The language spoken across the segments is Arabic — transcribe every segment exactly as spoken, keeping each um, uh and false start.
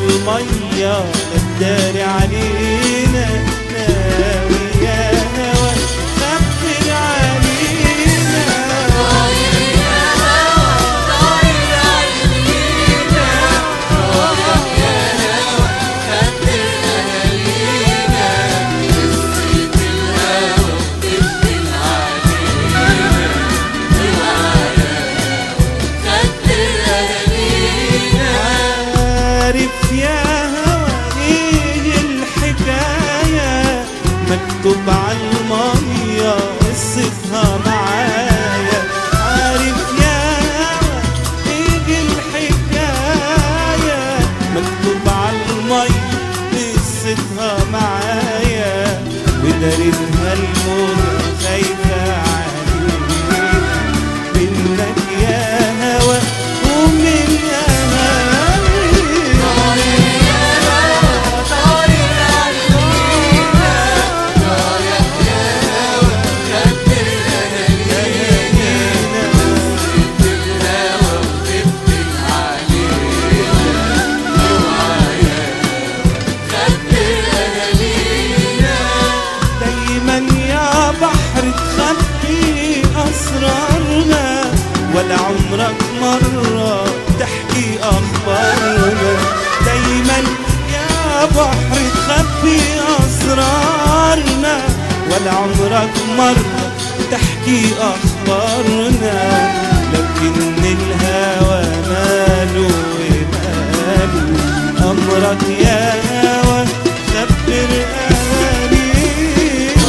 المية الداري علينا، ناوي يا هوا خبر علينا. طاير يا هوا طاير علينا، رايح يا هوا خبر أهالينا، قصة الهوا بتشغل علينا، اوعى يا هوا خبر أهالينا. عارف يا هوا ايه الحكاية، مكتوب عالمية قصتها معايا. عارف يا هوا ايه الحكاية، مكتوب عالمية قصتها معايا، ودارتها الموجة خايفة علينا، منك يا هوا ومن أهالينا. طاير يا هوا طاير علينا، رايح يا هوا خبر أهالينا، قصة الهوا بتبكي علينا، اوعى يا هوا خبر أهالينا. دايما يا بحر تخبي أسرارنا، ولا عمرك مرة تحكي أخبارنا. دايما يا بحر تخبي أسرارنا، ولا عمرك مرة تحكي أخبارنا. لكن الهوى ماله وماله، أمرك يا هوى خبر أهالينا.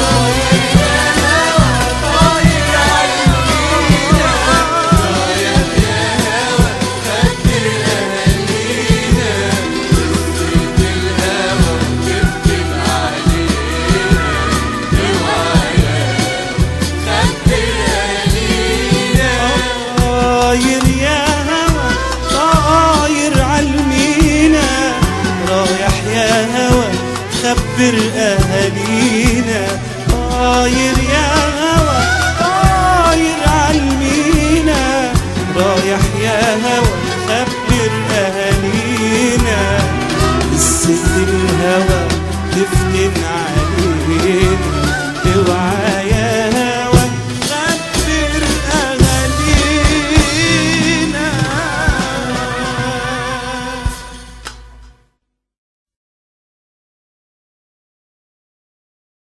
طاير يا هوا طاير علينا، رايح يا هوا خبر أهالينا، قصة الهوا بتبكي علينا، اوعى يا هوا خبر أهالينا. طاير يا هوا طاير عالمينا، رايح يا هوا خبر أهالينا. طاير يا